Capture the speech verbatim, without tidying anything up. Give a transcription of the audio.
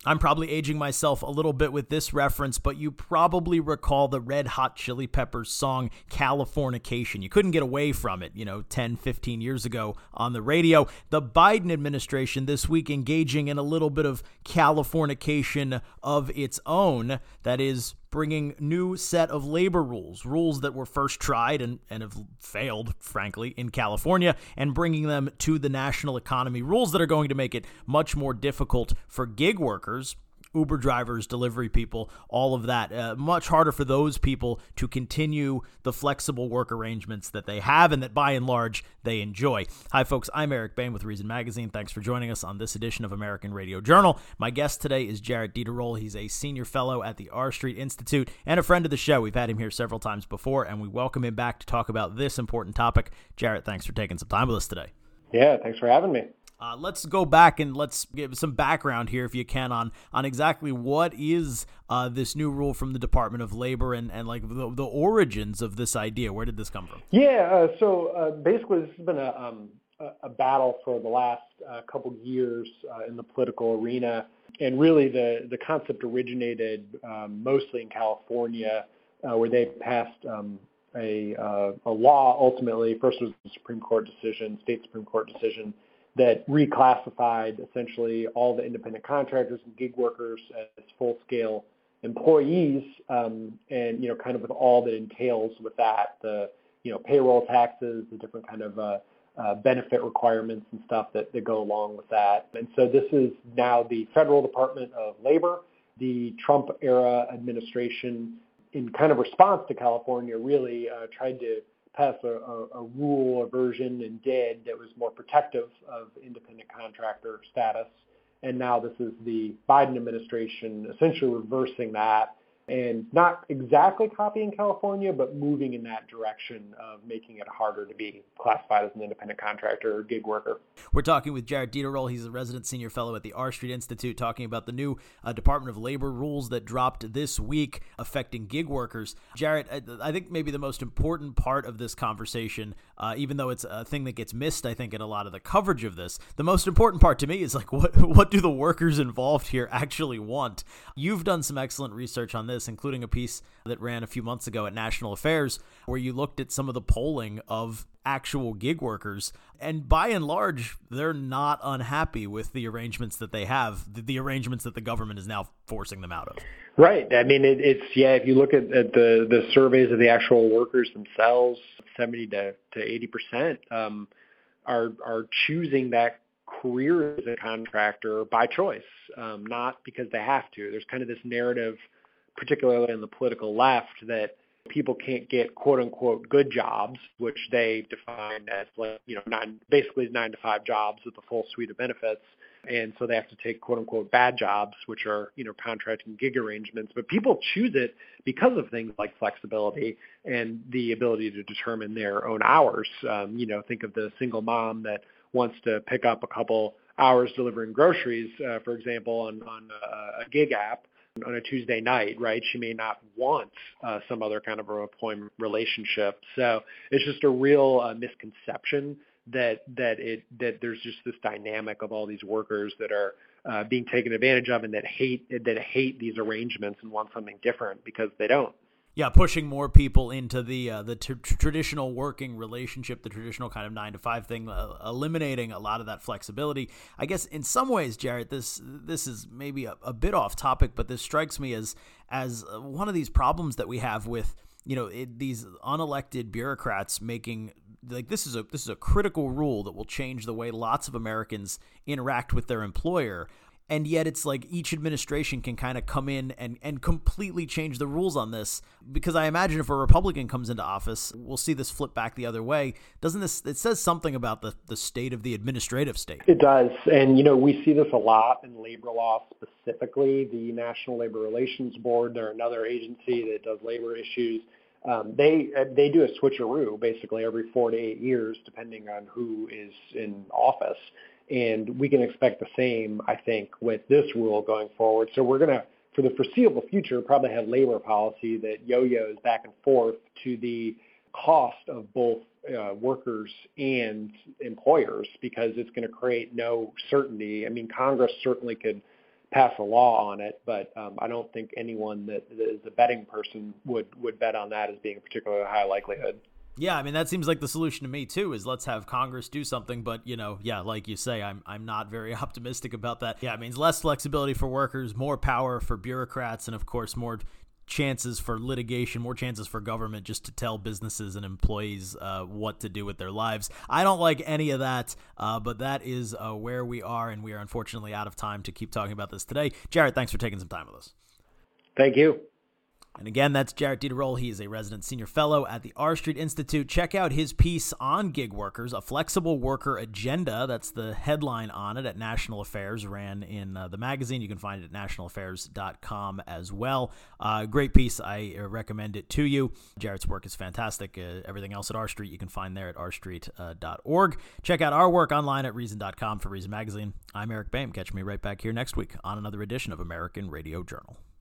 I'm probably aging myself a little bit with this reference, but you probably recall the Red Hot Chili Peppers song Californication. You couldn't get away from it, you know, ten, fifteen years ago on the radio. The Biden administration this week engaging in a little bit of Californication of its own, that is bringing new set of labor rules, rules that were first tried and, and have failed, frankly, in California, and bringing them to the national economy, rules that are going to make it much more difficult for gig workers, Uber drivers, delivery people, all of that. Uh, much harder for those people to continue the flexible work arrangements that they have and that by and large they enjoy. Hi, folks. I'm Eric Bain with Reason Magazine. Thanks for joining us on this edition of American Radio Journal. My guest today is Jarrett Dieterole. He's a senior fellow at the R Street Institute and a friend of the show. We've had him here several times before, and we welcome him back to talk about this important topic. Jarrett, thanks for taking some time with us today. Yeah, thanks for having me. Uh, let's go back and let's give some background here, if you can, on on exactly what is uh, this new rule from the Department of Labor and, and like the, the origins of this idea. Where did this come from? Yeah, uh, so uh, basically this has been a, um, a battle for the last uh, couple of years uh, in the political arena. And really the, the concept originated um, mostly in California, uh, where they passed um, a, uh, a law ultimately. First was the Supreme Court decision, state Supreme Court decision, that reclassified essentially all the independent contractors and gig workers as full-scale employees, um, and, you know, kind of with all that entails with that, the, you know, payroll taxes, the different kind of uh, uh, benefit requirements and stuff that, that go along with that. And so this is now the Federal Department of Labor. The Trump-era administration, in kind of response to California, really uh, tried to pass a, a, a rule, a version, and did that was more protective of independent contractor status. And now this is the Biden administration essentially reversing that and not exactly copying California, but moving in that direction of making it harder to be classified as an independent contractor or gig worker. We're talking with Jarrett Dieterole. He's a resident senior fellow at the R Street Institute, talking about the new uh, Department of Labor rules that dropped this week affecting gig workers. Jarrett, I, I think maybe the most important part of this conversation, uh, even though it's a thing that gets missed, I think, in a lot of the coverage of this, the most important part to me is like, what, what do the workers involved here actually want? You've done some excellent research on this, including a piece that ran a few months ago at National Affairs, where you looked at some of the polling of actual gig workers. And by and large, they're not unhappy with the arrangements that they have, the, the arrangements that the government is now forcing them out of. Right. I mean, it, it's, yeah, if you look at, at the, the surveys of the actual workers themselves, seventy to eighty percent um, are, are choosing that career as a contractor by choice, um, not because they have to. There's kind of this narrative, particularly in the political left, that people can't get quote unquote good jobs, which they define as like, you know, nine, basically nine to five jobs with the full suite of benefits. And so they have to take quote unquote bad jobs, which are, you know, contracting gig arrangements. But people choose it because of things like flexibility and the ability to determine their own hours. Um, you know, think of the single mom that wants to pick up a couple hours delivering groceries, uh, for example, on, on a, a gig app on a Tuesday night, right? She may not want uh, some other kind of a employment relationship. So it's just a real uh, misconception that that it that there's just this dynamic of all these workers that are uh, being taken advantage of and that hate that hate these arrangements and want something different because they don't. Yeah, pushing more people into the uh, the t- traditional working relationship, the traditional kind of nine to five thing, uh, eliminating a lot of that flexibility. I guess in some ways, Jarrett, this this is maybe a, a bit off topic, but this strikes me as as one of these problems that we have with, you know, it, these unelected bureaucrats making, like, this is a this is a critical rule that will change the way lots of Americans interact with their employer. And yet it's like each administration can kind of come in and, and completely change the rules on this, because I imagine if a Republican comes into office, we'll see this flip back the other way. Doesn't this, it says something about the, the state of the administrative state. It does. And, you know, we see this a lot in labor law specifically. The National Labor Relations Board, they're another agency that does labor issues. Um, they they do a switcheroo basically every four to eight years, depending on who is in office. And we can expect the same, I think, with this rule going forward. So we're going to, for the foreseeable future, probably have labor policy that yo-yos back and forth to the cost of both uh, workers and employers, because it's going to create no certainty. I mean, Congress certainly could pass a law on it, but um, I don't think anyone that, that is a betting person would, would bet on that as being a particularly high likelihood. Yeah, I mean, that seems like the solution to me, too, is let's have Congress do something. But, you know, yeah, like you say, I'm I'm not very optimistic about that. Yeah, it means less flexibility for workers, more power for bureaucrats, and, of course, more chances for litigation, more chances for government just to tell businesses and employees uh, what to do with their lives. I don't like any of that, uh, but that is uh, where we are, and we are unfortunately out of time to keep talking about this today. Jarrett, thanks for taking some time with us. Thank you. And again, that's Jarrett Dieterole. He is a resident senior fellow at the R Street Institute. Check out his piece on gig workers, A Flexible Worker Agenda. That's the headline on it at National Affairs, ran in uh, the magazine. You can find it at national affairs dot com as well. Uh, great piece. I uh, recommend it to you. Jarrett's work is fantastic. Uh, everything else at R Street you can find there at r street dot org. Check out our work online at reason dot com for Reason Magazine. I'm Eric Boehm. Catch me right back here next week on another edition of American Radio Journal.